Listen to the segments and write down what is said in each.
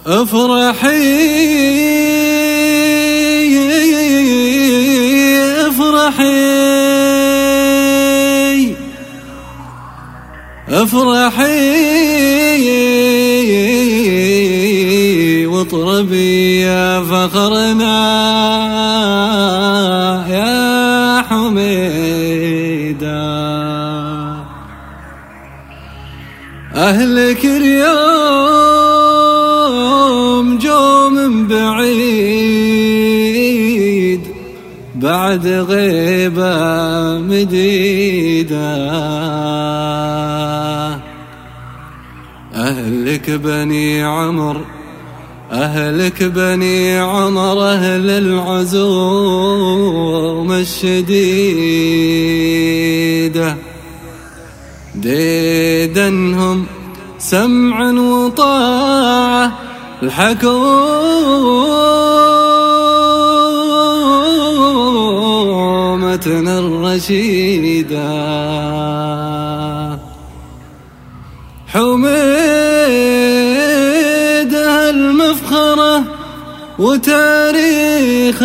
افرحي افرحي افرحي واطربي يا فخرنا يا حميدة. أهلك اليوم جو من بعيد بعد غيبة مديدة. أهلك بني عمر أهلك بني عمر أهل العزوم الشديدة ديدنهم سمعا وطاعة الحكومتنا الرشيدة. حميدة المفخرة وتاريخ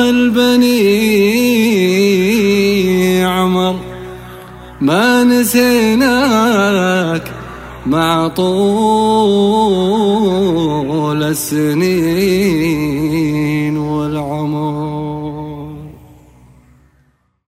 البني عمر ما نسيناك مع طول السنين.